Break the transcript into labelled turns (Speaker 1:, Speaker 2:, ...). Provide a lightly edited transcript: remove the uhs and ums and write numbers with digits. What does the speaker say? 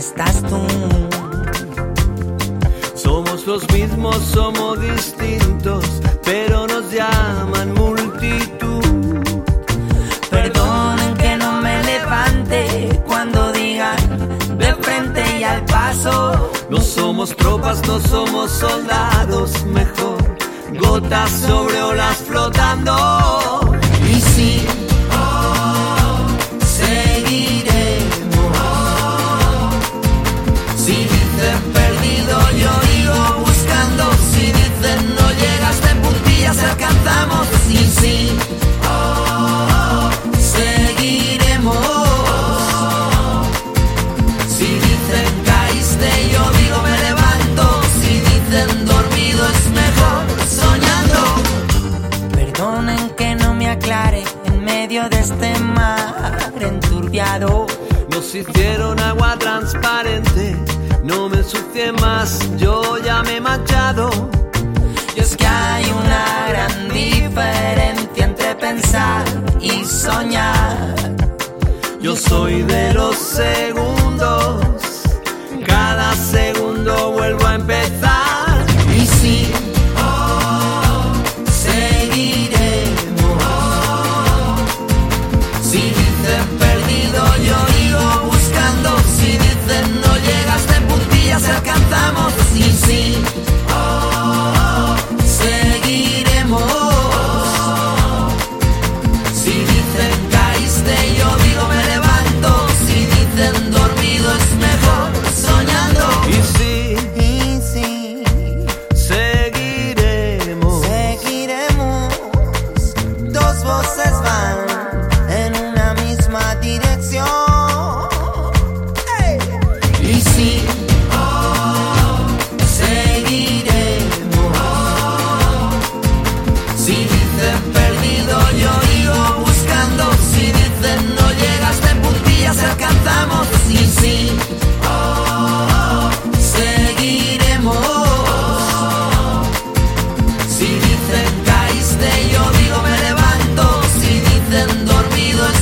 Speaker 1: estás tú.
Speaker 2: Somos los mismos, somos distintos, pero nos llaman multitud.
Speaker 1: Perdonen que no me levante cuando digan de frente y al paso.
Speaker 2: No somos tropas, no somos soldados, mejor gotas sobre olas flotando.
Speaker 1: Y sí, seguiremos. Si dicen perdido, yo digo buscando. Si dicen no llegas de puntillas, alcanzamos. Y sí, seguiremos. Si dicen caíste, yo digo me levanto. Si dicen dormido es mejor soñando. Perdonen que no me aclare en medio de este mar enturbiado.
Speaker 2: Nos hicieron agua transparente, no me ensucie más, yo ya me he manchado.
Speaker 1: Y es que hay una gran diferencia entre pensar y soñar.
Speaker 2: Yo soy de los segundos, cada segundo vuelvo a empezar.
Speaker 1: Y sí, seguiremos. Si dicen perdido, yo digo buscando. Si dicen no llegas de puntillas, alcanzamos. Y sí, seguiremos. Si dicen caíste, yo digo me levanto. Si dicen dormido es mejor soñando.
Speaker 2: Y sí, seguiremos.
Speaker 1: Dos voces van en una misma dirección. ¡Hey! Y sí, seguiremos. Si dicen perdido, yo digo buscando. Si dicen no llegas de puntillas, alcanzamos. Y sí, seguiremos. Si dicen caíste, yo digo me levanto. Si dicen dormido es